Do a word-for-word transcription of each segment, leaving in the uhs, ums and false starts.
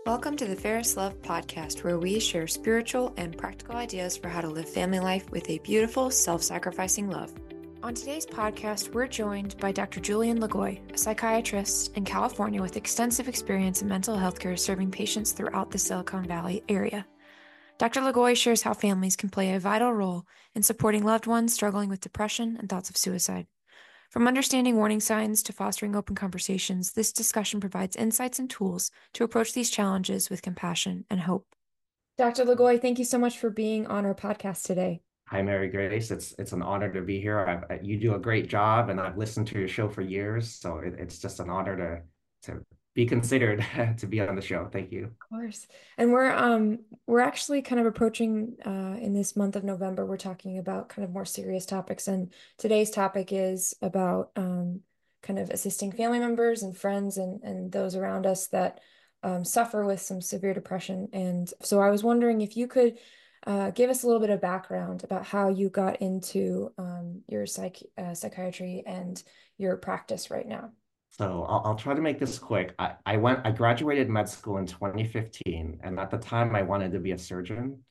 Welcome to the Ferris Love Podcast, where we share spiritual and practical ideas for how to live family life with a beautiful, self-sacrificing love. On today's podcast, we're joined by Doctor Julian Lagoy, a psychiatrist in California with extensive experience in mental health care serving patients throughout the Silicon Valley area. Doctor Lagoy shares how families can play a vital role in supporting loved ones struggling with depression and thoughts of suicide. From understanding warning signs to fostering open conversations, this discussion provides insights and tools to approach these challenges with compassion and hope. Doctor Lagoy, thank you so much for being on our podcast today. Hi, Mary Grace. It's it's an honor to be here. I've, I- you do a great job, and I've listened to your show for years, so it, it's just an honor to to be considered to be on the show. Thank you. Of course. And we're um we're actually kind of approaching uh in this month of November, we're talking about kind of more serious topics. And today's topic is about um kind of assisting family members and friends and and those around us that um, suffer with some severe depression. And so I was wondering if you could uh, give us a little bit of background about how you got into um, your psych uh, psychiatry and your practice right now. So I'll, I'll try to make this quick. I, I went I graduated med school in twenty fifteen, and at the time I wanted to be a surgeon.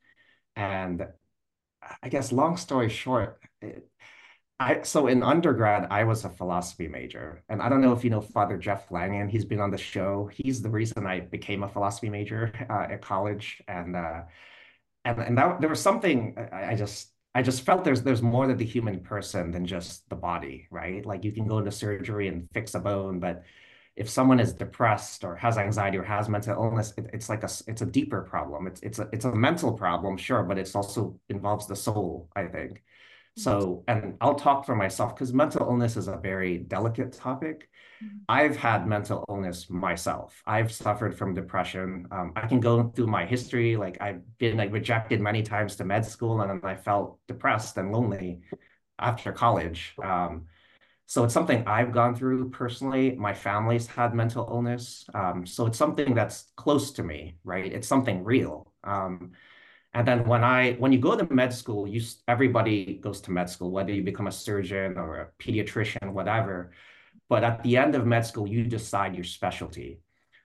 And I guess long story short, it, I so in undergrad I was a philosophy major, and I don't know if you know Father Jeff Langan. He's been on the show. He's the reason I became a philosophy major uh, at college, and uh, and and that there was something I, I just I just felt there's there's more to the human person than just the body, right? Like you can go into surgery and fix a bone, but if someone is depressed or has anxiety or has mental illness, it, it's like a it's a deeper problem. It's it's a it's a mental problem, sure, but it's also involves the soul, I think. So, and I'll talk for myself because mental illness is a very delicate topic. I've had mental illness myself. I've suffered from depression. Um, I can go through my history. Like I've been like rejected many times to med school, and then I felt depressed and lonely after college. Um, so it's something I've gone through personally. My family's had mental illness. Um, so it's something that's close to me, right? It's something real. Um, and then when I when you go to med school, you everybody goes to med school, whether you become a surgeon or a pediatrician, whatever. But at the end of med school, you decide your specialty.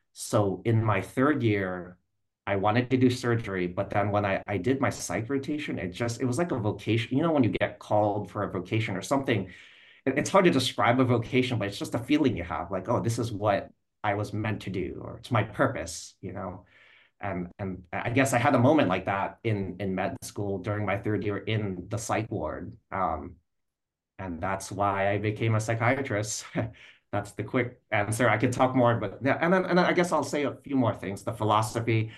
So in my third year, I wanted to do surgery, but then when I, I did my psych rotation, it just, it was like a vocation. You know, when you get called for a vocation or something, it, it's hard to describe a vocation, but it's just a feeling you have like, oh, this is what I was meant to do, or it's my purpose, you know? And and I guess I had a moment like that in in med school during my third year in the psych ward. Um, and that's why I became a psychiatrist. That's the quick answer. I could talk more, but yeah, and then and I guess I'll say a few more things. The philosophy.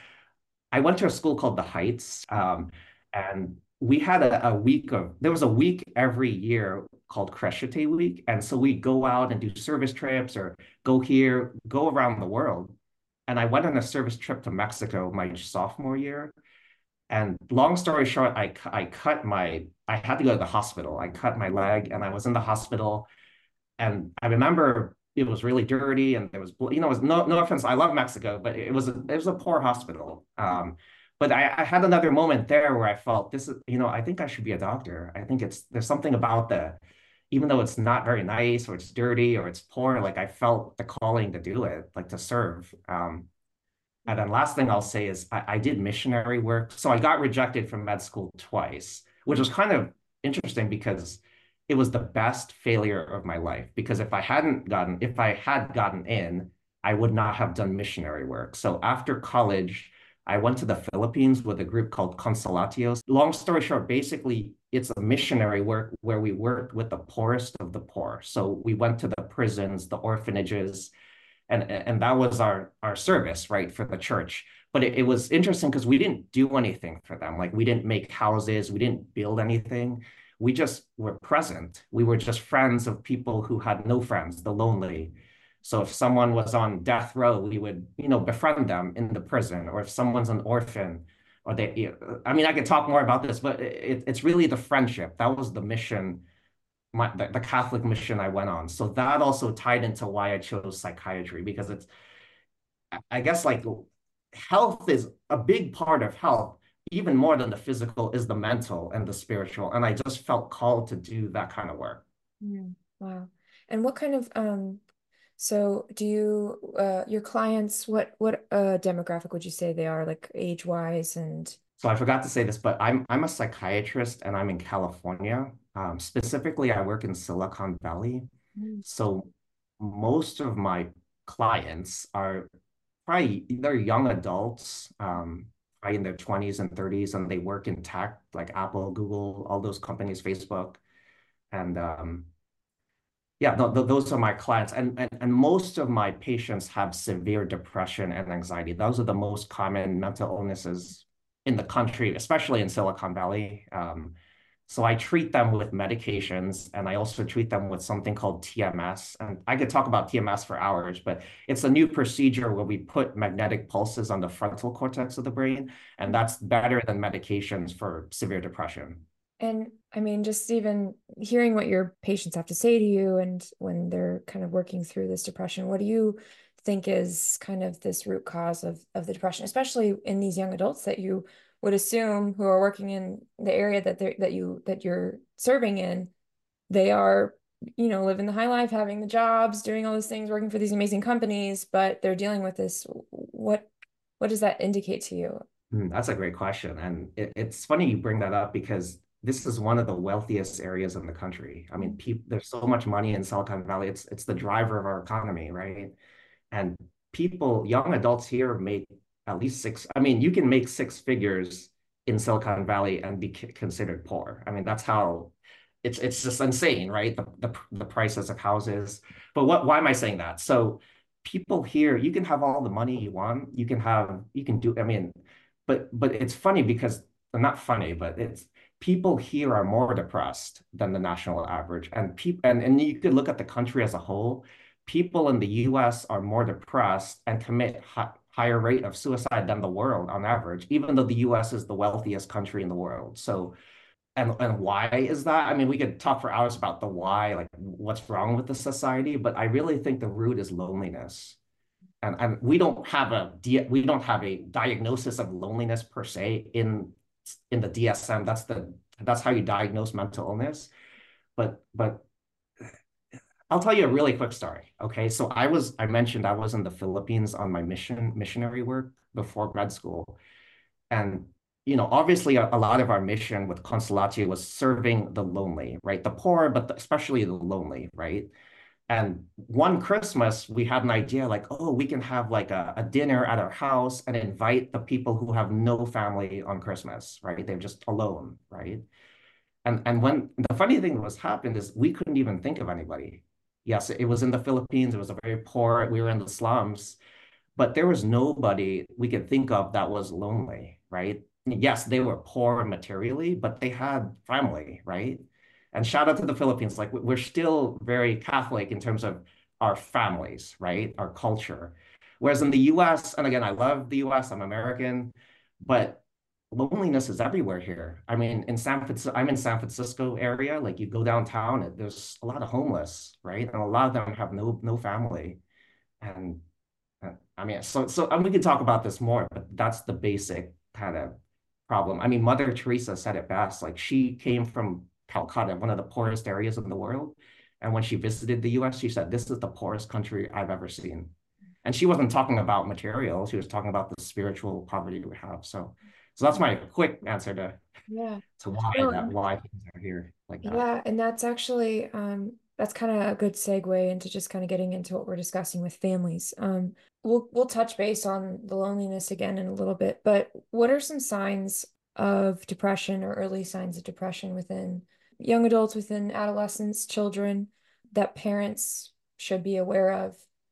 I went to a school called the Heights, um, and we had a, a week of there was a week every year called Crescete Week, and so we go out and do service trips or go here, go around the world. And I went on a service trip to Mexico my sophomore year, and long story short, I, I cut my, I had to go to the hospital. I cut my leg and I was in the hospital. And I remember it was really dirty and there was, you know, it was no, no offense. I love Mexico, but it was, a, it was a poor hospital. Um, but I, I had another moment there where I felt this is, you know, I think I should be a doctor. I think it's, there's something about the, even though it's not very nice or it's dirty or it's poor, like I felt the calling to do it, like to serve. Um, and then last thing I'll say is I, I did missionary work. So I got rejected from med school twice, which was kind of interesting because it was the best failure of my life. Because if I hadn't gotten, if I had gotten in, I would not have done missionary work. So after college, I went to the Philippines with a group called Consolatios. Long story short, basically, it's a missionary work where we worked with the poorest of the poor. So we went to the prisons, the orphanages, and and that was our our service, right, for the church. But it, it was interesting because we didn't do anything for them. Like we didn't make houses, we didn't build anything. We just were present. We were just friends of people who had no friends, the lonely. So if someone was on death row, we would, you know, befriend them in the prison. Or if someone's an orphan, or they, I mean, I could talk more about this, but it, it's really the friendship. That was the mission, my the, the Catholic mission I went on. So that also tied into why I chose psychiatry, because it's, I guess, like health is a big part of health, even more than the physical is the mental and the spiritual. And I just felt called to do that kind of work. Mm, wow. And what kind of um So do you, uh, your clients, what what uh demographic would you say they are, like age wise and So I forgot to say this, but I'm I'm a psychiatrist and I'm in California. Um, specifically, I work in Silicon Valley. Mm. So most of my clients are probably they're young adults, um, probably in their twenties and thirties, and they work in tech like Apple, Google, all those companies, Facebook, and um, yeah, th th those are my clients, and, and and most of my patients have severe depression and anxiety. Those are the most common mental illnesses in the country, especially in Silicon Valley. Um, so I treat them with medications, and I also treat them with something called T M S. And I could talk about T M S for hours, but it's a new procedure where we put magnetic pulses on the frontal cortex of the brain, and that's better than medications for severe depression. and I mean, just even hearing what your patients have to say to you and when they're kind of working through this depression, what do you think is kind of this root cause of of the depression, especially in these young adults that you would assume who are working in the area that they're that you that you're serving in, they are, you know, living the high life, having the jobs, doing all those things, working for these amazing companies, but they're dealing with this. What what does that indicate to you? Hmm, that's a great question. And it, it's funny you bring that up because this is one of the wealthiest areas in the country. I mean, peop there's so much money in Silicon Valley. It's it's the driver of our economy, right? And people, young adults here make at least six. I mean, you can make six figures in Silicon Valley and be c- considered poor. I mean, that's how it's it's just insane, right? The the, the prices of houses. But what why am I saying that? So people here, you can have all the money you want. You can have, you can do, I mean, but but it's funny because not funny, but it's people here are more depressed than the national average. And people and, and you could look at the country as a whole. People in the U S are more depressed and commit hi higher rate of suicide than the world on average, even though the U S is the wealthiest country in the world. So and and why is that? I mean, we could talk for hours about the why, like what's wrong with the society, but I really think the root is loneliness. And, and we don't have a we don't have a diagnosis of loneliness per se in in the D S M. That's the that's how you diagnose mental illness. But but I'll tell you a really quick story. Okay, so I was I mentioned I was in the Philippines on my mission missionary work before grad school, and you know, obviously, a, a lot of our mission with Consolatio was serving the lonely, right? The poor, but the, especially the lonely, right? And one Christmas, we had an idea like, oh, we can have like a, a dinner at our house and invite the people who have no family on Christmas, right? They're just alone, right? And and when the funny thing that was happened is we couldn't even think of anybody. Yes, it was in the Philippines. It was a very poor, we were in the slums, but there was nobody we could think of that was lonely, right? Yes, they were poor materially, but they had family, right? And shout out to the Philippines, like we're still very Catholic in terms of our families, right? Our culture. Whereas in the U S, and again, I love the U S, I'm American, but loneliness is everywhere here. I mean, in San Francisco, I'm in San Francisco area, like you go downtown, there's a lot of homeless, right? And a lot of them have no no family. And uh, I mean, so so and we can talk about this more, but that's the basic kind of problem. I mean, Mother Teresa said it best. Like she came from Calcutta, one of the poorest areas in the world, and when she visited the U S, she said, "This is the poorest country I've ever seen." And she wasn't talking about material; she was talking about the spiritual poverty we have. So, so that's my quick answer to Yeah. to why No, that why things are here like that. yeah, and that's actually um that's kind of a good segue into just kind of getting into what we're discussing with families. Um we'll we'll touch base on the loneliness again in a little bit, but what are some signs of depression or early signs of depression within young adults, within adolescents, children that parents should be aware of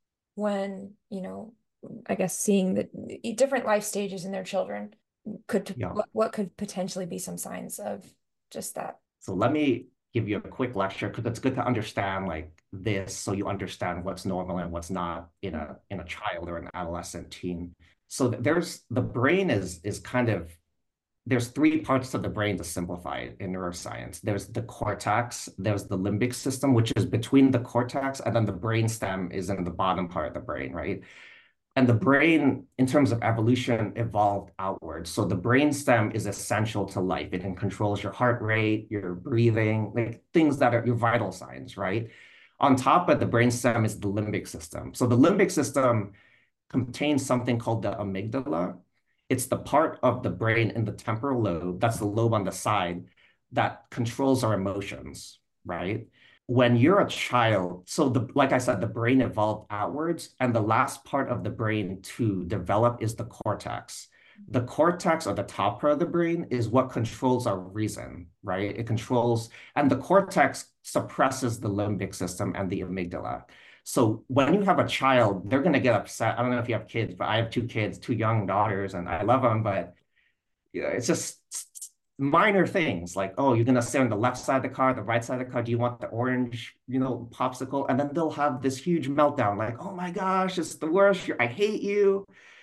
when, you know, I guess seeing the different life stages in their children could Yeah. what, what could potentially be some signs of just that? So let me give you a quick lecture because it's good to understand like this so you understand what's normal and what's not in a in a child or an adolescent teen. So there's the brain is is kind of there's three parts of the brain to simplify it in neuroscience. There's the cortex, there's the limbic system, which is between the cortex, and then the brain stem is in the bottom part of the brain, right? And the brain, in terms of evolution, evolved outward. So the brain stem is essential to life. It controls your heart rate, your breathing, like things that are your vital signs, right? On top of the brainstem is the limbic system. So the limbic system contains something called the amygdala. It's the part of the brain in the temporal lobe, that's the lobe on the side, that controls our emotions, right? When you're a child, so the like I said, the brain evolved outwards, and the last part of the brain to develop is the cortex. The cortex, or the top part of the brain, is what controls our reason, right? It controls, and the cortex suppresses the limbic system and the amygdala. So when you have a child, they're going to get upset. I don't know if you have kids, but I have two kids, two young daughters, and I love them, but you know, it's just minor things like, oh, you're gonna sit on the left side of the car, the right side of the car. Do you want the orange, you know, popsicle? And then they'll have this huge meltdown, like, oh my gosh, it's the worst. I hate you.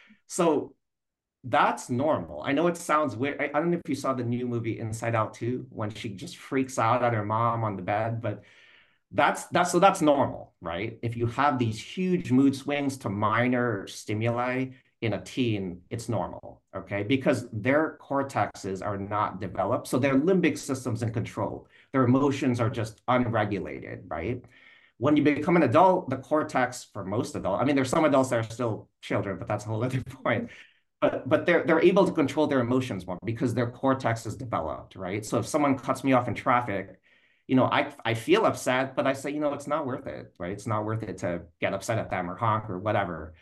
So that's normal. I know it sounds weird. I, I don't know if you saw the new movie Inside Out two, when she just freaks out at her mom on the bed, but that's that's so that's normal, right? If you have these huge mood swings to minor stimuli in a teen, it's normal, okay? Because their cortexes are not developed, so their limbic system's in control. Their emotions are just unregulated, right? When you become an adult, the cortex, for most adults, I mean, there's some adults that are still children, but that's a whole other point. But but they're they're able to control their emotions more because their cortex is developed, right? So if someone cuts me off in traffic, you know, I I feel upset, but I say, you know, it's not worth it, right? It's not worth it to get upset at them or honk or whatever.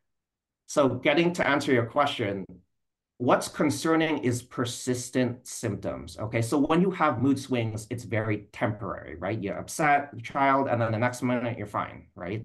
So getting to answer your question, what's concerning is persistent symptoms. Okay, so when you have mood swings, it's very temporary, right? You're upset, child, and then the next minute you're fine, right?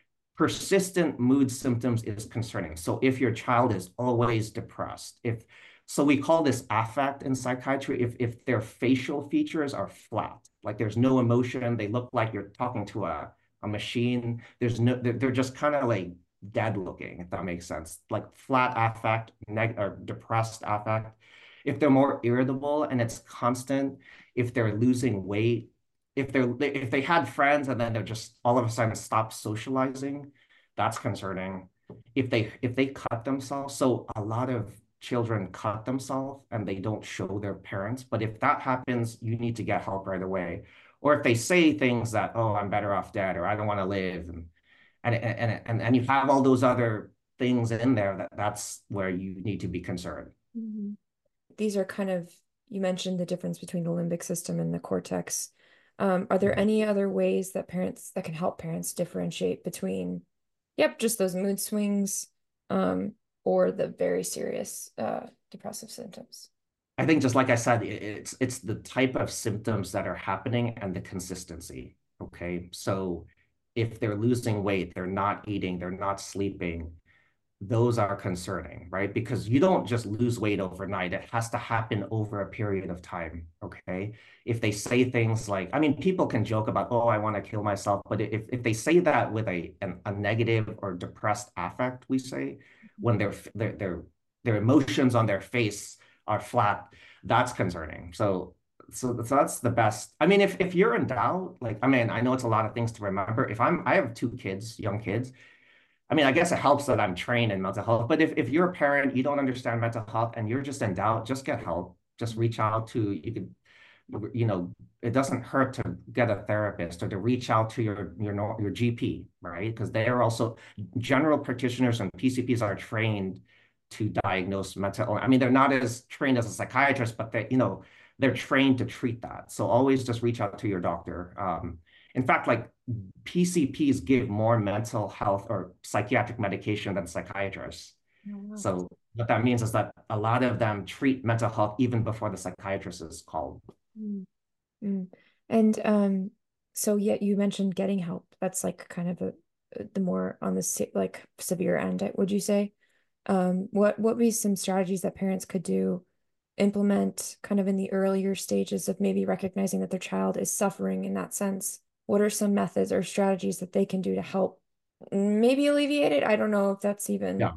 Persistent mood symptoms is concerning. So if your child is always depressed, if so we call this affect in psychiatry, if if their facial features are flat, like there's no emotion, they look like you're talking to a, a machine, there's no, they're, they're just kind of like dead looking, if that makes sense, like flat affect, neg or depressed affect. If they're more irritable and it's constant, if they're losing weight, if they're if they had friends and then they're just all of a sudden stop socializing, that's concerning. If they if they cut themselves, so a lot of children cut themselves and they don't show their parents, but if that happens, you need to get help right away. Or if they say things that, oh, I'm better off dead, or I don't want to live, and and and and, and you have all those other things in there, that that's where you need to be concerned. Mm-hmm. These are kind of, you mentioned the difference between the limbic system and the cortex. Um, are there any other ways that parents that can help parents differentiate between, yep, just those mood swings, um, or the very serious uh, depressive symptoms? I think just like I said, it's it's the type of symptoms that are happening and the consistency. Okay, so if they're losing weight, they're not eating, they're not sleeping, those are concerning, right? Because you don't just lose weight overnight. It has to happen over a period of time, okay? If they say things like, I mean, people can joke about, oh, I want to kill myself, but if, if they say that with a, an, a negative or depressed affect, we say, when their, their, their, their emotions on their face are flat, that's concerning. So so, so that's the best. I mean, if if you're in doubt, like, I mean, I know it's a lot of things to remember. If I'm, I have two kids, young kids. I mean, I guess it helps that I'm trained in mental health, but if, if you're a parent, you don't understand mental health and you're just in doubt, just get help. Just reach out to, you could, you know, it doesn't hurt to get a therapist or to reach out to your, your, your G P, right? Because they are also, general practitioners and P C Ps are trained to diagnose mental, I mean, they're not as trained as a psychiatrist, but they, you know, they're trained to treat that. So always just reach out to your doctor. Um, in fact, like P C Ps give more mental health or psychiatric medication than psychiatrists. Oh, wow. So what that means is that a lot of them treat mental health even before the psychiatrist is called. Mm. Mm. And um, so yeah, you mentioned getting help. That's like kind of a the more on the se like severe end, would you say? Um, what what would be some strategies that parents could do, implement kind of in the earlier stages of maybe recognizing that their child is suffering in that sense? What are some methods or strategies that they can do to help maybe alleviate it? I don't know if that's even. Yeah.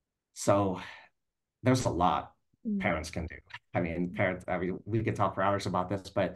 So there's a lot mm. parents can do. I mean, parents, I mean, we could talk for hours about this, but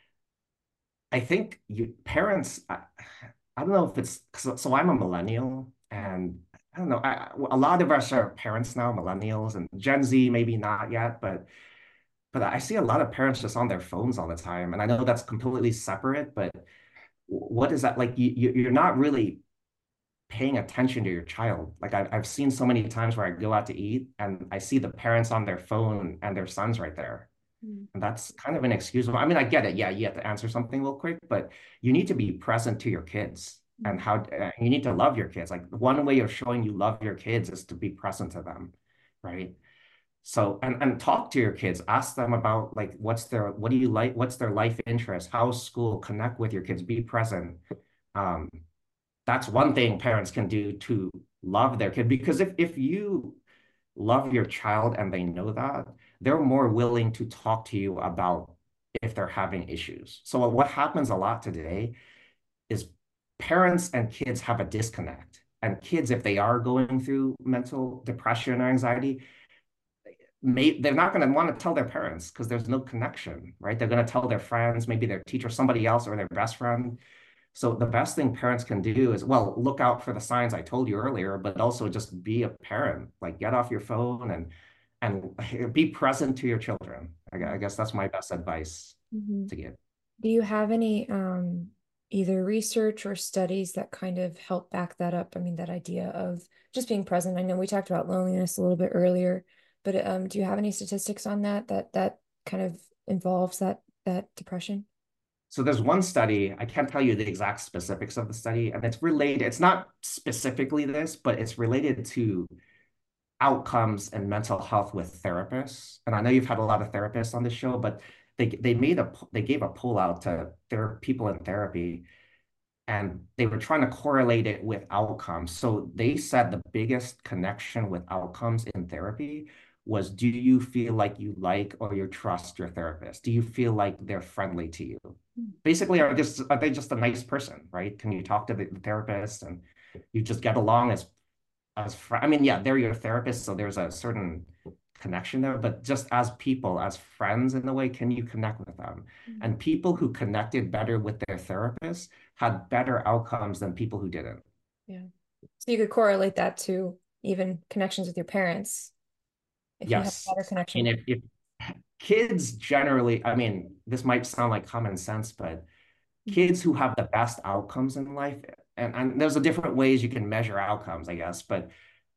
I think you parents, I, I don't know if it's, so, so I'm a millennial, and I don't know, I, a lot of us are parents now, millennials, and Gen Z, maybe not yet, but but I see a lot of parents just on their phones all the time. And I know that's completely separate, but what is that like? You, you you're not really paying attention to your child. Like I've I've seen so many times where I go out to eat and I see the parents on their phone and their son's right there. Mm. And that's kind of inexcusable. I mean, I get it. Yeah, you have to answer something real quick, but you need to be present to your kids and how uh, you need to love your kids. Like one way of showing you love your kids is to be present to them, right? So, and and talk to your kids, ask them about like what's their what do you like, what's their life interest, how's school, connect with your kids, be present. Um, that's one thing parents can do to love their kid because if if you love your child and they know that, they're more willing to talk to you about if they're having issues. So what happens a lot today is parents and kids have a disconnect. And kids, if they are going through mental depression or anxiety, may, they're not going to want to tell their parents because there's no connection, right? They're going to tell their friends, maybe their teacher, somebody else, or their best friend. So the best thing parents can do is, well, look out for the signs I told you earlier, but also just be a parent, like get off your phone and and be present to your children. I, I guess that's my best advice Mm-hmm. to give. Do you have any um, either research or studies that kind of help back that up? I mean, that idea of just being present. I know we talked about loneliness a little bit earlier, but um, do you have any statistics on that that that kind of involves that that depression? So there's one study, I can't tell you the exact specifics of the study, and it's related, it's not specifically this, but it's related to outcomes and mental health with therapists. And I know you've had a lot of therapists on this show, but they they made a they gave a poll out to their people in therapy and they were trying to correlate it with outcomes. So they said the biggest connection with outcomes in therapy was do you feel like you like or you trust your therapist? Do you feel like they're friendly to you? Basically, are just are they just a nice person, right? Can you talk to the therapist and you just get along as as fr I mean, yeah, they're your therapist, so there's a certain connection there, but just as people, as friends in a way, can you connect with them? Mm. And people who connected better with their therapists had better outcomes than people who didn't. Yeah. So you could correlate that to even connections with your parents if you have a Yes. better I mean, connection. if, if kids generally, I mean, this might sound like common sense, but Mhm. kids who have the best outcomes in life, and, and there's a different ways you can measure outcomes, I guess, but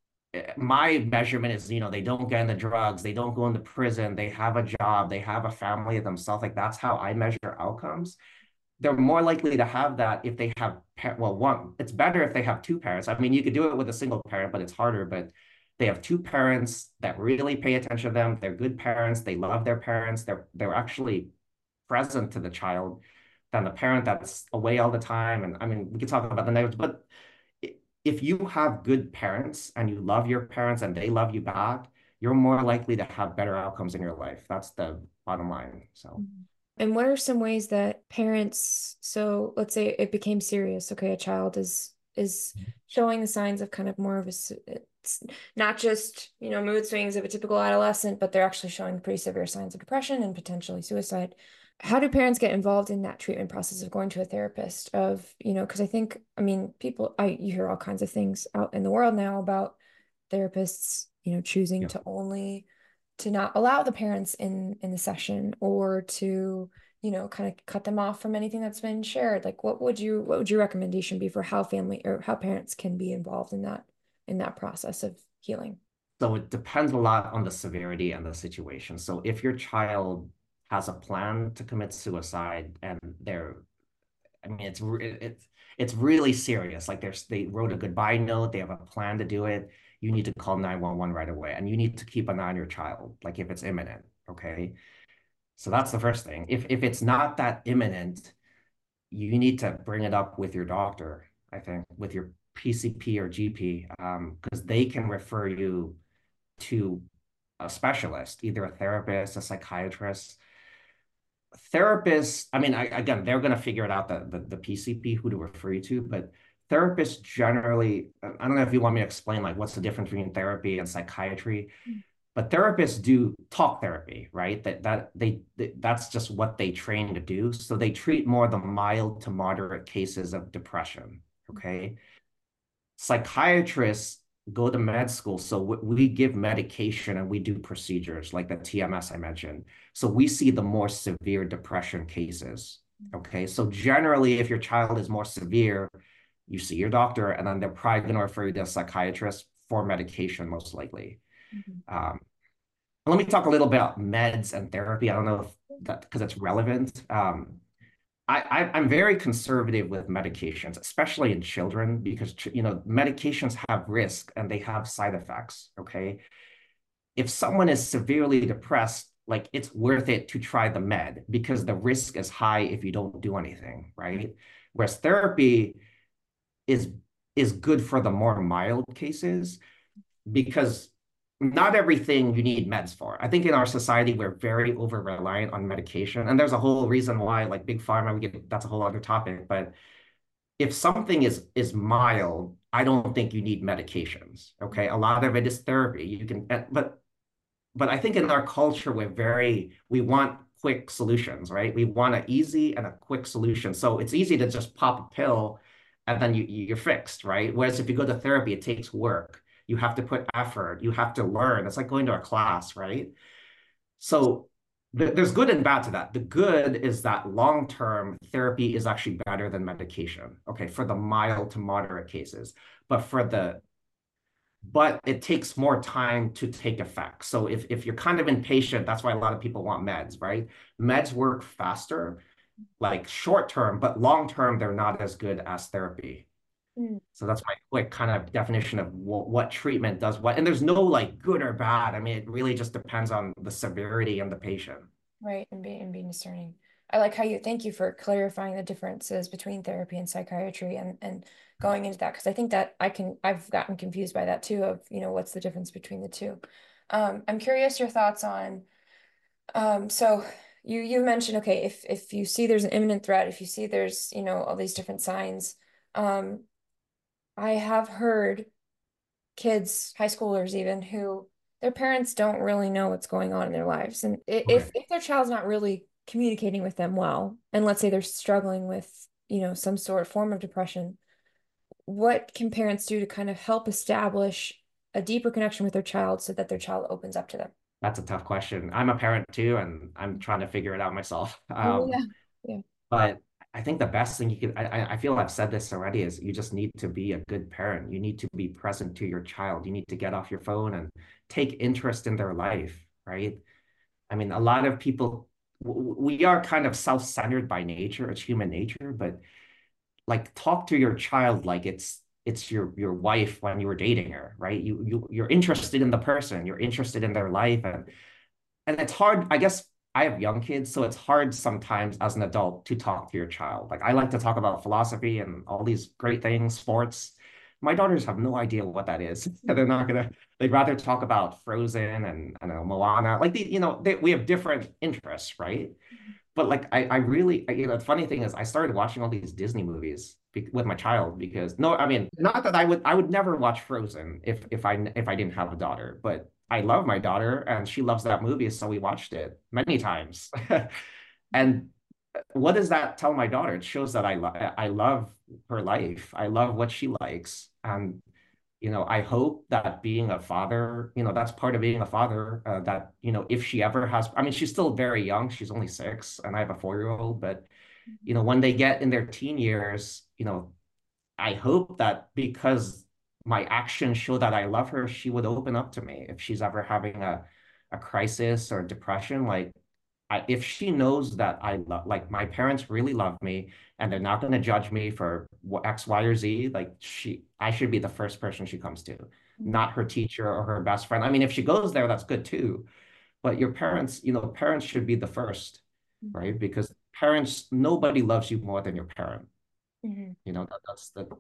my measurement is, you know, they don't get into drugs, they don't go into prison, they have a job, they have a family of themselves. Like that's how I measure outcomes. They're more likely to have that if they have, well, one, it's better if they have two parents. I mean, you could do it with a single parent, but it's harder. But they have two parents that really pay attention to them. They're good parents. They love their parents. They're they're actually present to the child than the parent that's away all the time. And I mean, we could talk about the negatives, but if you have good parents and you love your parents and they love you back, you're more likely to have better outcomes in your life. That's the bottom line. So, Mhm. And what are some ways that parents, so let's say it became serious, okay, a child is is showing the signs of kind of more of a, s- it's not just, you know, mood swings of a typical adolescent, but they're actually showing pretty severe signs of depression and potentially suicide. How do parents get involved in that treatment process of going to a therapist of, you know, because I think, I mean, people, I you hear all kinds of things out in the world now about therapists, you know, choosing yeah. to only to not allow the parents in in the session or to, you know, kind of cut them off from anything that's been shared. Like what would you what would your recommendation be for how family or how parents can be involved in that in that process of healing? So it depends a lot on the severity and the situation. So if your child has a plan to commit suicide and they're, I mean, it's it's it's really serious. Like there's they wrote a goodbye note, they have a plan to do it. You need to call nine one one right away, and you need to keep an eye on your child, like if it's imminent. Okay. So that's the first thing. If if it's not that imminent, you need to bring it up with your doctor, I think, with your P C P or G P, um, because they can refer you to a specialist, either a therapist, a psychiatrist. Therapists, I mean, I, again, they're going to figure it out, the, the, the P C P, who to refer you to, but therapists generally, I don't know if you want me to explain like what's the difference between therapy and psychiatry, but therapists do talk therapy, right? That that they, they that's just what they train to do. So they treat more the mild to moderate cases of depression. Okay. Psychiatrists go to med school, so we give medication and we do procedures like the T M S I mentioned. So we see the more severe depression cases. Okay. So generally, if your child is more severe, you see your doctor, and then they're probably going to refer you to a psychiatrist for medication, most likely. Mhm. Um, let me talk a little bit about meds and therapy. I don't know if that because it's relevant. Um, I, I I'm very conservative with medications, especially in children, because you know medications have risk and they have side effects. Okay, if someone is severely depressed, like it's worth it to try the med because the risk is high if you don't do anything, right? Whereas therapy is is good for the more mild cases because not everything you need meds for. I think in our society we're very over reliant on medication, and there's a whole reason why, like big pharma, we get that's a whole other topic. But if something is is mild, I don't think you need medications. Okay, a lot of it is therapy. You can, but but I think in our culture, we're very, we want quick solutions, right? We want an easy and a quick solution. So it's easy to just pop a pill and then you, you're fixed, right? Whereas if you go to therapy, it takes work. You have to put effort. You have to learn. It's like going to a class, right? So th there's good and bad to that. The good is that long-term therapy is actually better than medication, okay, for the mild to moderate cases. But for the but it takes more time to take effect. So if, if you're kind of impatient, that's why a lot of people want meds, right? Meds work faster, like short term, but long term, they're not as good as therapy. Mm. So that's my quick kind of definition of what, what treatment does what. And there's no like good or bad. I mean, it really just depends on the severity and the patient. Right, and being and being discerning. I like how you thank you for clarifying the differences between therapy and psychiatry and and going into that because I think that I can I've gotten confused by that too of, you know, what's the difference between the two. Um, I'm curious your thoughts on um so you you mentioned okay, if if you see there's an imminent threat, if you see there's, you know, all these different signs, um, I have heard kids, high schoolers even, who their parents don't really know what's going on in their lives. And if Okay. if their child's not really communicating with them well, and let's say they're struggling with, you know, some sort of form of depression, what can parents do to kind of help establish a deeper connection with their child so that their child opens up to them? That's a tough question. I'm a parent too, and I'm trying to figure it out myself. Oh, Um, yeah. Yeah. But I think the best thing you could, I, I feel I've said this already, is you just need to be a good parent. You need to be present to your child. You need to get off your phone and take interest in their life, right? I mean, a lot of people, we are kind of self-centered by nature. It's human nature, but like talk to your child like it's it's your your wife when you were dating her, right? You you you're interested in the person, you're interested in their life, and and it's hard, I guess. I have young kids, so it's hard sometimes as an adult to talk to your child. Like I like to talk about philosophy and all these great things, sports. My daughters have no idea what that is. They're not gonna, they'd rather talk about Frozen and, I don't know, Moana. Like the, you know, they, we have different interests, right? But like I, I really, you know, the funny thing is I started watching all these Disney movies be with my child because no, I mean, not that I would, I would never watch Frozen if if I if I didn't have a daughter, but I love my daughter and she loves that movie, so we watched it many times. And what does that tell my daughter? It shows that I love I love her life. I love what she likes, and you know, I hope that being a father, you know, that's part of being a father. Uh, that, you know, if she ever has, I mean, she's still very young. She's only six, and I have a four-year-old. But, you know, when they get in their teen years, you know, I hope that because my actions show that I love her, she would open up to me if she's ever having a, a crisis or depression. Like, I, if she knows that I love, like my parents really love me and they're not going to judge me for X, Y, or Z, like she, I should be the first person she comes to, not her teacher or her best friend. I mean, if she goes there, that's good too. But your parents, you know, parents should be the first, right? Because parents, nobody loves you more than your parent. Mm-hmm. You know, that, that's the,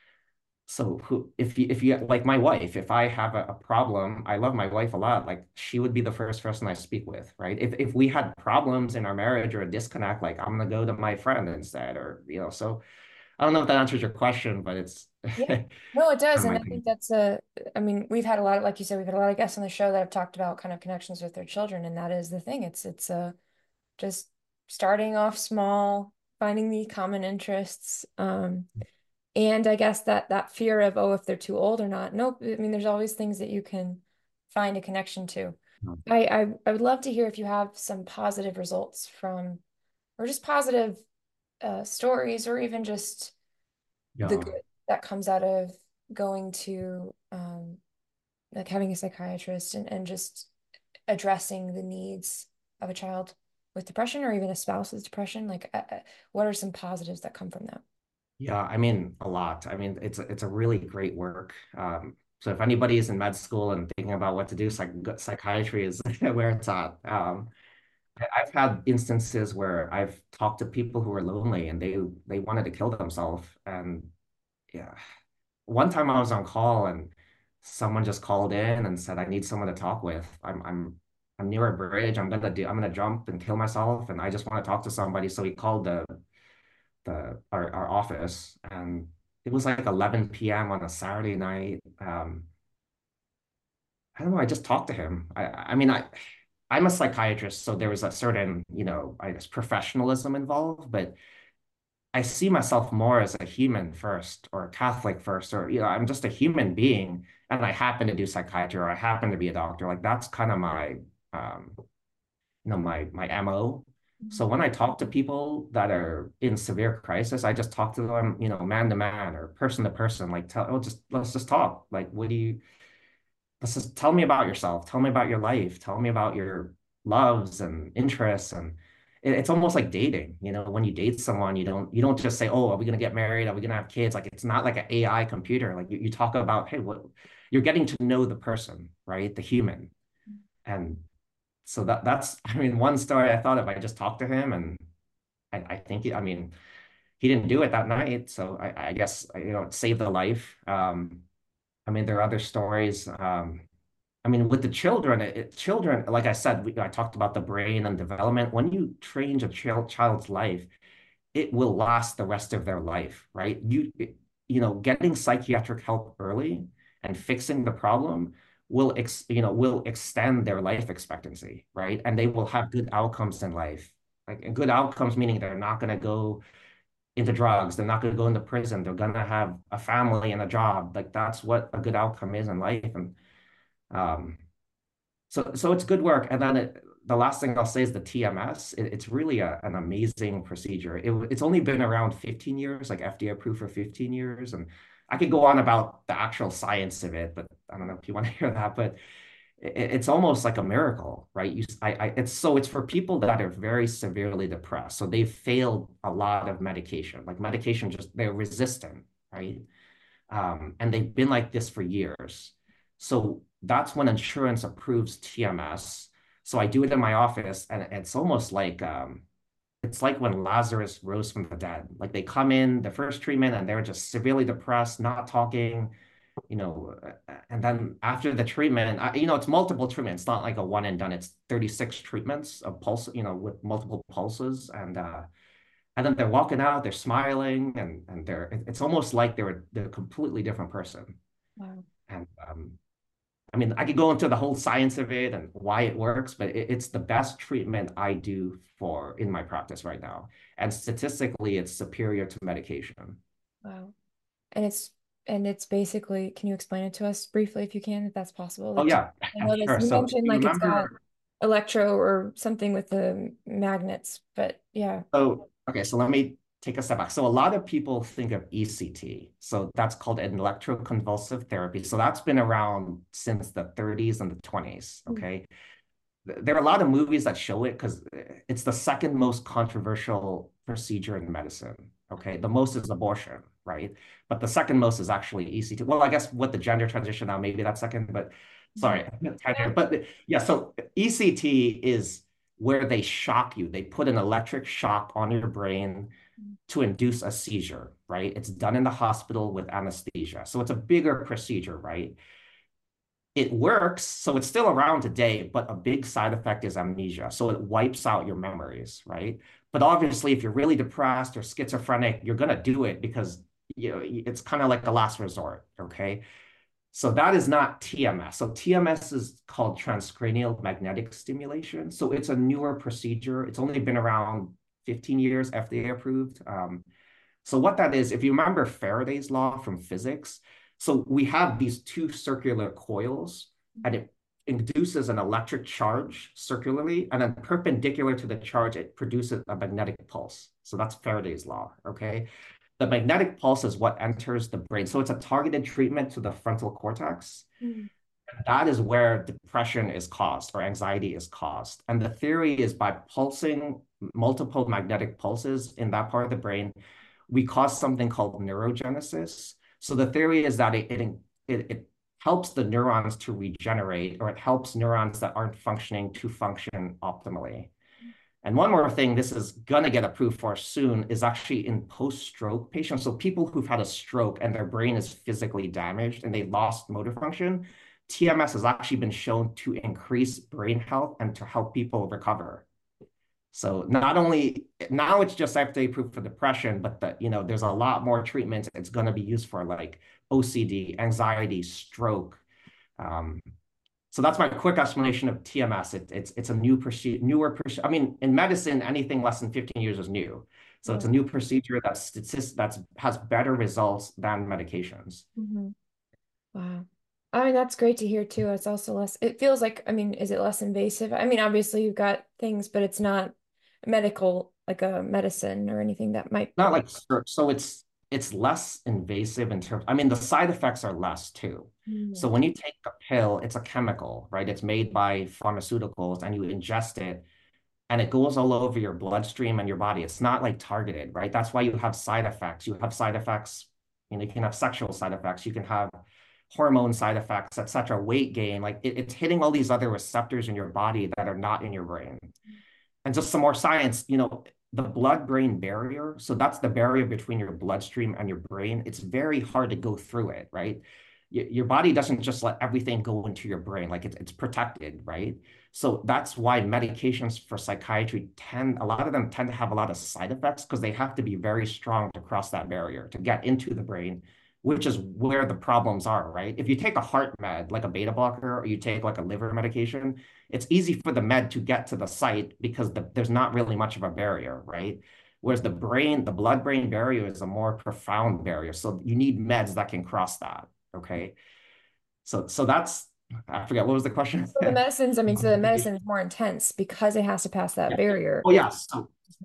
so who, if you, if you, like my wife, if I have a, a problem, I love my wife a lot. Like she would be the first person I speak with, right? If, if we had problems in our marriage or a disconnect, like I'm gonna go to my friend instead, or, you know, so I don't know if that answers your question, but it's Yeah. kind No, it does. of And my I thing. think that's a, I mean, we've had a lot of, like you said, we've had a lot of guests on the show that have talked about kind of connections with their children. And that is the thing. It's, it's uh, just starting off small, finding the common interests. Um, and I guess that, that fear of, oh, if they're too old or not. Nope. I mean, there's always things that you can find a connection to. Mm. I, I, I would love to hear if you have some positive results from, or just positive. uh, stories, or even just the Yeah. good that comes out of going to um, like having a psychiatrist and, and just addressing the needs of a child with depression or even a spouse with depression? Like, uh, uh, what are some positives that come from that? Yeah, I mean, a lot. I mean, it's a, it's a really great work. Um, so if anybody is in med school and thinking about what to do, psych psychiatry is where it's at. Um, I- I've had instances where I've talked to people who are lonely and they they wanted to kill themselves. And yeah, one time I was on call and someone just called in and said, "I need someone to talk with. I'm I'm I'm near a bridge. I'm gonna do I'm gonna jump and kill myself, and I just want to talk to somebody." So he called the the our, our office, and it was like eleven p m on a Saturday night. Um, I don't know, I just talked to him. I I mean I I'm a psychiatrist, so there was a certain, you know, I guess professionalism involved, but I see myself more as a human first or a Catholic first, or you know, I'm just a human being and I happen to do psychiatry or I happen to be a doctor. Like that's kind of my um you know, my my M O. So when I talk to people that are in severe crisis, I just talk to them, you know, man to man or person to person, like tell, oh, just let's just talk. Like, what do you, let's just tell me about yourself. Tell me about your life. Tell me about your loves and interests. And it, it's almost like dating. You know, when you date someone, you don't you don't just say, oh, are we gonna get married? Are we gonna have kids? Like it's not like an A I computer. Like you, you talk about, hey, what you're getting to know the person, right? The human. And so that that's I mean one story I thought of. I just talked to him and I, I think he, I mean he didn't do it that night, so I, I guess you know it saved a life. Um, I mean there are other stories. Um, I mean with the children, it, it- children like I said, we, I talked about the brain and development. When you change a child child's life, it will last the rest of their life, right? You, you know, getting psychiatric help early and fixing the problem will, ex, you know, will extend their life expectancy, right? And they will have good outcomes in life. Like and good outcomes meaning they're not going to go into drugs, they're not going to go into prison, they're going to have a family and a job. Like that's what a good outcome is in life. And um, so, so it's good work. And then it, the last thing I'll say is the T M S. It, it's really a, an amazing procedure. It, it's only been around fifteen years, like F D A approved for fifteen years. And I could go on about the actual science of it, but I don't know if you want to hear that. But it, it's almost like a miracle, right? You, I, I, it's so it's for people that are very severely depressed. So they've failed a lot of medication, like medication, just they're resistant, right? Um, and they've been like this for years. So that's when insurance approves T M S. So I do it in my office, and it's almost like um, it's like when Lazarus rose from the dead. Like they come in the first treatment and they're just severely depressed, not talking, you know, and then after the treatment, I, you know, it's multiple treatments, not like a one and done. It's thirty-six treatments of pulse, you know, with multiple pulses, and uh, and then they're walking out, they're smiling, and and they're it's almost like they're they're a completely different person. Wow. And um, I mean, I could go into the whole science of it and why it works, but it, it's the best treatment I do for in my practice right now. And statistically, it's superior to medication. Wow. And it's and it's basically, can you explain it to us briefly if you can, if that's possible? Oh Like, just, yeah, I know this, sure. you So if mentioned you like it's got remember, electro or something with the magnets, but yeah. so okay, so let me take a step back. So a lot of people think of E C T. So that's called an electroconvulsive therapy. So that's been around since the thirties and the twenties. Mm. Okay. There are a lot of movies that show it because it's the second most controversial procedure in medicine. Okay, the most is abortion, right? But the second most is actually E C T. Well, I guess with the gender transition now, maybe that's second, but Mhm. sorry, but yeah. So E C T is where they shock you. They put an electric shock on your brain to induce a seizure, right? It's done in the hospital with anesthesia. So it's a bigger procedure, right? It works, so it's still around today, but a big side effect is amnesia. So it wipes out your memories, right? But obviously, if you're really depressed or schizophrenic, you're gonna do it because you know it's kind of like the last resort, okay? So that is not T M S. So T M S is called transcranial magnetic stimulation. So it's a newer procedure. It's only been around fifteen years, F D A approved. Um, so what that is, if you remember Faraday's law from physics, so we have these two circular coils, and it induces an electric charge circularly, and then perpendicular to the charge, it produces a magnetic pulse. So that's Faraday's law, okay? The magnetic pulse is what enters the brain. So it's a targeted treatment to the frontal cortex. Mm. That is where depression is caused or anxiety is caused. And the theory is by pulsing multiple magnetic pulses in that part of the brain, we cause something called neurogenesis. So the theory is that it, it, it, it helps the neurons to regenerate, or it helps neurons that aren't functioning to function optimally. And one more thing, this is going to get approved for soon, is actually in post-stroke patients. So people who've had a stroke and their brain is physically damaged and they lost motor function, T M S has actually been shown to increase brain health and to help people recover. So not only now it's just F D A approved for depression, but the, you know, there's a lot more treatments it's going to be used for, like O C D, anxiety, stroke. Um, so that's my quick explanation of T M S. It, it's it's a new procedure, newer procedure. I mean, in medicine, anything less than fifteen years is new. So it's a new procedure that's that's has better results than medications. Mm-hmm. Wow. I mean, that's great to hear too. It's also less, it feels like, I mean, is it less invasive? I mean, obviously you've got things, but it's not medical, like a medicine or anything that might. Not like, so it's it's less invasive in terms, I mean, the side effects are less too. Mm. So when you take a pill, it's a chemical, right? It's made by pharmaceuticals and you ingest it and it goes all over your bloodstream and your body. It's not like targeted, right? That's why you have side effects. You have side effects, you know, you can have sexual side effects, you can have hormone side effects, et cetera, weight gain. Like it, it's hitting all these other receptors in your body that are not in your brain. And just some more science, you know, the blood-brain barrier, so that's the barrier between your bloodstream and your brain. It's very hard to go through it, right? Your body doesn't just let everything go into your brain, like it's, it's protected, right? So that's why medications for psychiatry tend, a lot of them tend to have a lot of side effects because they have to be very strong to cross that barrier, to get into the brain, which is where the problems are, right? If you take a heart med, like a beta blocker, or you take like a liver medication, it's easy for the med to get to the site because the, there's not really much of a barrier, right? Whereas the brain, the blood-brain barrier is a more profound barrier. So you need meds that can cross that, okay? So, so that's, I forget, what was the question? So the medicines, I mean, so the medicine is more intense because it has to pass that yeah. barrier. Oh, yes. Yeah. So,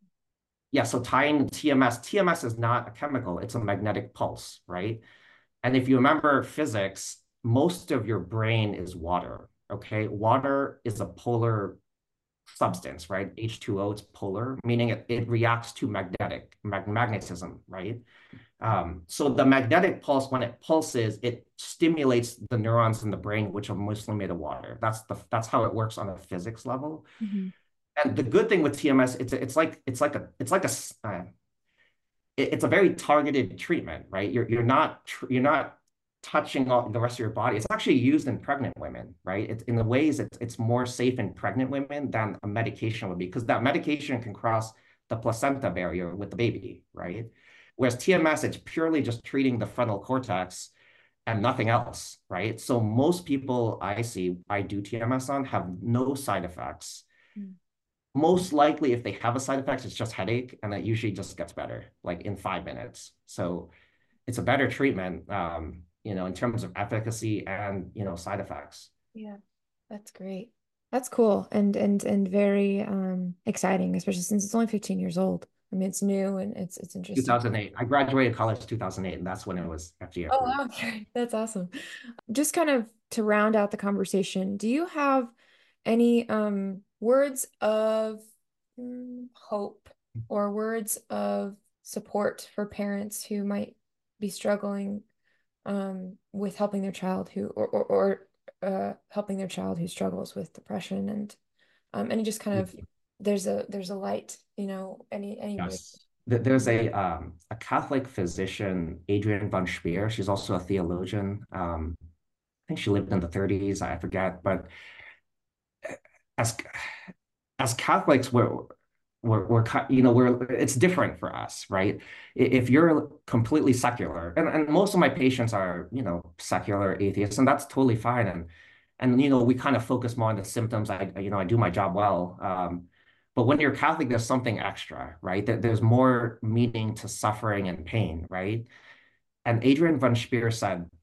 yeah, so tying T M S, T M S is not a chemical, it's a magnetic pulse, right? And if you remember physics, most of your brain is water, okay? Water is a polar substance, right? H two O, it's polar, meaning it, it reacts to magnetic, mag magnetism, right? Um, so the magnetic pulse, when it pulses, it stimulates the neurons in the brain, which are mostly made of water. That's the that's how it works on a physics level. Mm-hmm. And the good thing with T M S, it's it's like it's like a it's like a uh, it, it's a very targeted treatment, right? You're you're not you're not touching all the rest of your body. It's actually used in pregnant women, right? It's in the ways it's it's more safe in pregnant women than a medication would be, because that medication can cross the placenta barrier with the baby, right? Whereas T M S, it's purely just treating the frontal cortex and nothing else, right? So most people I see, I do T M S on, have no side effects. Mm. Most likely, if they have a side effect, it's just headache, and it usually just gets better, like in five minutes. So it's a better treatment, um, you know, in terms of efficacy and, you know, side effects. Yeah, that's great. That's cool and and and very um, exciting, especially since it's only fifteen years old. I mean, it's new and it's it's interesting. two thousand eight. I graduated college two thousand eight, and that's when it was F D A approved. Oh, okay. That's awesome. Just kind of to round out the conversation, do you have any um, words of mm, hope or words of support for parents who might be struggling um, with helping their child who or or, or uh, helping their child who struggles with depression and um, any just kind of there's a there's a light, you know, any any yes. There's a um, a Catholic physician, Adrienne von Speer. She's also a theologian. Um, I think she lived in the thirties. I forget, but as as Catholics, we're we're, we're you know we're it's different for us, right? If you're completely secular, and, and most of my patients are you know secular atheists, and that's totally fine. And and you know we kind of focus more on the symptoms. I you know I do my job well. Um, But when you're Catholic, there's something extra, right? There's more meaning to suffering and pain, right? And Adrienne von Speer said,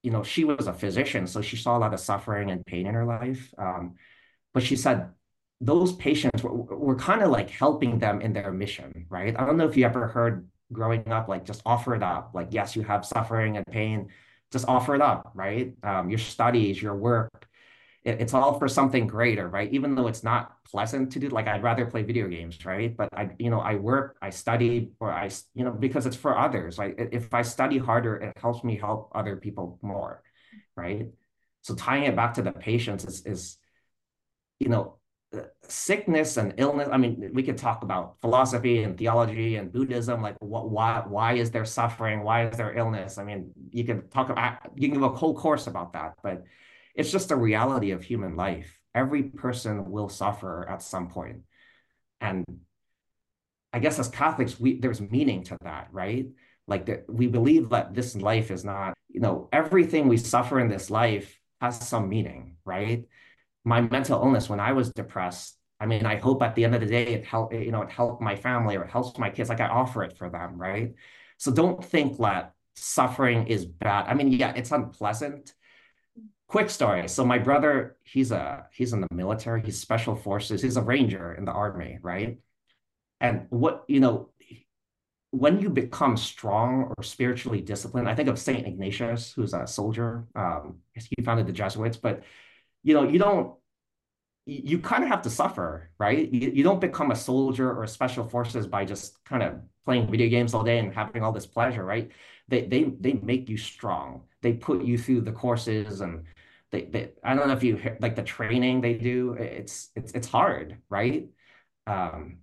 you know, she was a physician, so she saw a lot of suffering and pain in her life. Um, but she said those patients were, were kind of like helping them in their mission, right? I don't know if you ever heard growing up, like just offer it up. Like, yes, you have suffering and pain, just offer it up, right? Um, your studies, your work, it, it's all for something greater, right? Even though it's not pleasant to do, like I'd rather play video games, right? But I, you know, I work, I study, or I, you know, because it's for others. Like if I study harder, it helps me help other people more, right? So tying it back to the patients is, is you know, uh, sickness and illness. I mean, we could talk about philosophy and theology and Buddhism, like what, why, why is there suffering? Why is there illness? I mean, you can talk about, you can give a whole course about that, but it's just a reality of human life. Every person will suffer at some point. And I guess as Catholics, we there's meaning to that, right? Like that we believe that this life is not, you know, everything we suffer in this life has some meaning, right? My mental illness when I was depressed, I mean, I hope at the end of the day it helped, you know, it helped my family or it helps my kids. Like I offer it for them, right? So don't think that suffering is bad. I mean, yeah, it's unpleasant. Quick story. So my brother, he's a he's in the military, he's special forces, he's a ranger in the army, right? And what, you know, when you become strong or spiritually disciplined, I think of Saint Ignatius, who's a soldier. Um, he founded the Jesuits, but you know, you don't you kind of have to suffer, right? You, you don't become a soldier or special forces by just kind of playing video games all day and having all this pleasure, right? They they they make you strong. They put you through the courses and they, they I don't know if you hear, like the training they do. It's it's it's hard, right? Um,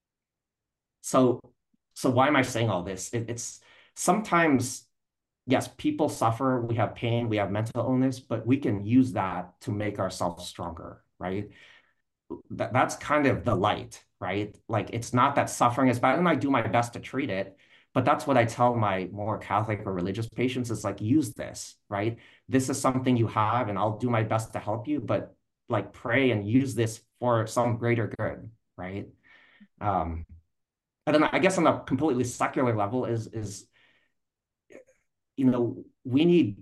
so so why am I saying all this? It, it's sometimes yes, people suffer, we have pain, we have mental illness, but we can use that to make ourselves stronger, right? That, that's kind of the light, right? Like it's not that suffering is bad, and I do my best to treat it, but that's what I tell my more Catholic or religious patients is like, use this, right? This is something you have, and I'll do my best to help you, but like pray and use this for some greater good, right? Um, and then I guess on a completely secular level is is you know, we need,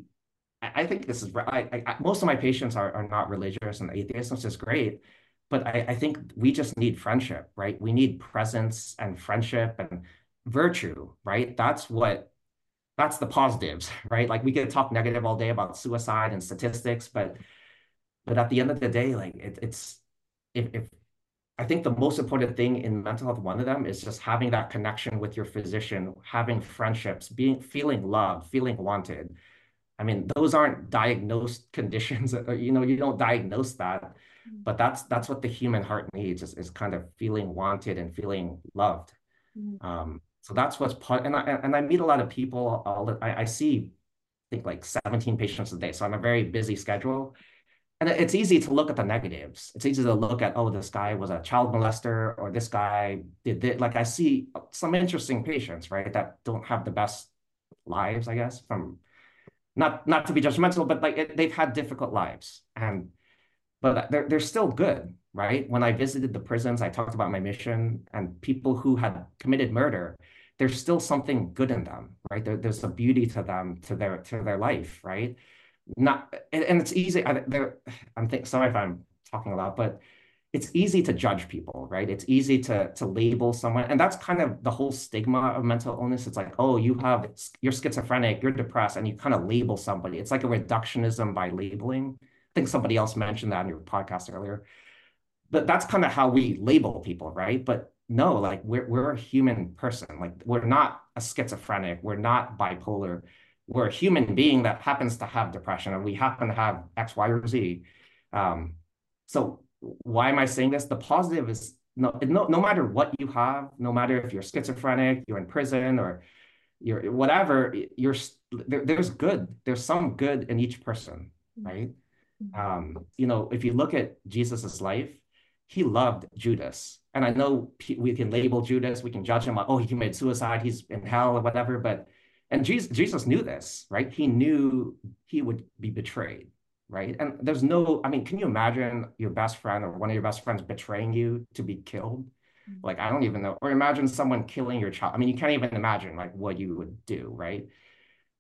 I think this is, I, I, most of my patients are, are not religious and atheists, which is great. But I, I think we just need friendship, right? We need presence and friendship and virtue, right? That's what, that's the positives, right? Like we could talk negative all day about suicide and statistics, but, but at the end of the day, like it, it's, if, if I think the most important thing in mental health, one of them is just having that connection with your physician, having friendships, being feeling loved, feeling wanted. I mean, those aren't diagnosed conditions. You know, you don't diagnose that, but that's that's what the human heart needs is, is kind of feeling wanted and feeling loved. Mm. Um, so that's what's part. And I and I meet a lot of people. All the, I, I see, I think like seventeen patients a day. So I'm a very busy schedule. And it's easy to look at the negatives. It's easy to look at, oh, this guy was a child molester, or this guy did this. Like I see some interesting patients, right, that don't have the best lives, I guess, from not not to be judgmental, but like it, they've had difficult lives, and but they're they're still good, right? When I visited the prisons, I talked about my mission and people who had committed murder. There's still something good in them, right? There, there's a beauty to them, to their to their life, right? Not and, and it's easy. I, there, I'm think, sorry if I'm talking a lot, but it's easy to judge people, right? It's easy to to label someone, and that's kind of the whole stigma of mental illness. It's like, oh, you have you're schizophrenic, you're depressed, and you kind of label somebody. It's like a reductionism by labeling. I think somebody else mentioned that in your podcast earlier. But that's kind of how we label people, right? But no, like we're we're a human person. Like we're not a schizophrenic, we're not bipolar. We're a human being that happens to have depression, and we happen to have X, Y, or Z. Um, so why am I saying this? The positive is no, no, no matter what you have, no matter if you're schizophrenic, you're in prison, or you're whatever, you're there, there's good. There's some good in each person, right? Um, you know, if you look at Jesus's life, he loved Judas. And I know we can label Judas, we can judge him like, oh, he committed suicide, he's in hell or whatever. But and Jesus, Jesus knew this, right? He knew he would be betrayed, right? And there's no, I mean, can you imagine your best friend or one of your best friends betraying you to be killed? Like, I don't even know. Or imagine someone killing your child. I mean, you can't even imagine like what you would do, right?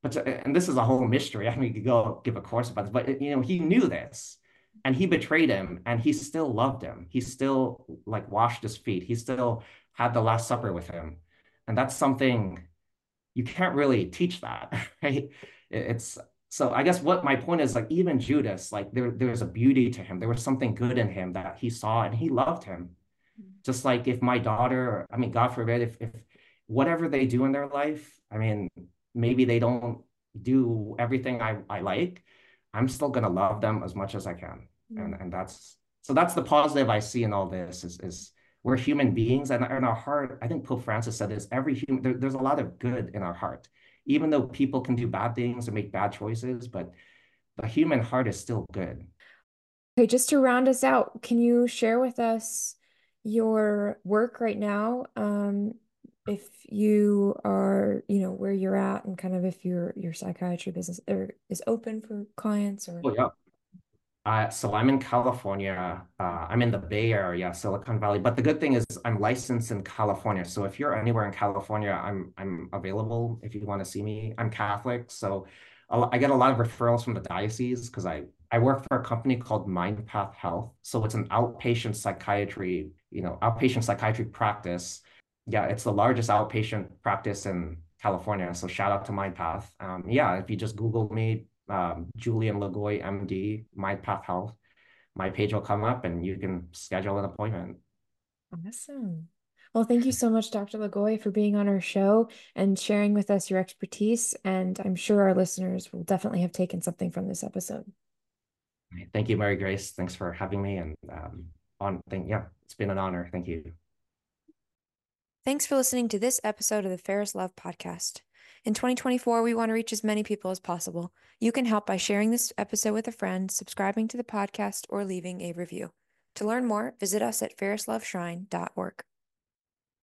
but and this is a whole mystery. I mean, you could go give a course about this, but you know, he knew this, and he betrayed him, and he still loved him. He still like washed his feet. He still had the Last Supper with him, and that's something you can't really teach that, right? It's so I guess what my point is, like even Judas, like there there's a beauty to him. There was something good in him that he saw, and he loved him. Just like if my daughter, I mean, God forbid, if if whatever they do in their life, I mean, maybe they don't do everything I, I like, I'm still gonna love them as much as I can. And and that's so that's the positive I see in all this is is we're human beings, and in our heart, I think Pope Francis said this, every human there, there's a lot of good in our heart. Even though people can do bad things or make bad choices, but the human heart is still good. Okay, just to round us out, can you share with us your work right now? Um, if you are, you know, where you're at and kind of if your your psychiatry business or is open for clients or Oh yeah. Uh, so I'm in California. Uh, I'm in the Bay Area, Silicon Valley. But the good thing is I'm licensed in California. So if you're anywhere in California, I'm I'm available if you want to see me. I'm Catholic, so a lo- I get a lot of referrals from the diocese because I I work for a company called MindPath Health. So it's an outpatient psychiatry, you know, outpatient psychiatry practice. Yeah, it's the largest outpatient practice in California. So shout out to MindPath. Um, yeah, if you just Google me, um, Julian Lagoy, M D, MindPath Health, my page will come up and you can schedule an appointment. awesome. Well, thank you so much, Doctor Lagoy, for being on our show and sharing with us your expertise. And I'm sure our listeners will definitely have taken something from this episode. Thank you, Mary Grace. Thanks for having me. And um, on, thank, yeah, it's been an honor. Thank you. Thanks for listening to this episode of the Ferris Love Podcast. In twenty twenty-four, we want to reach as many people as possible. You can help by sharing this episode with a friend, subscribing to the podcast, or leaving a review. To learn more, visit us at ferris love shrine dot org.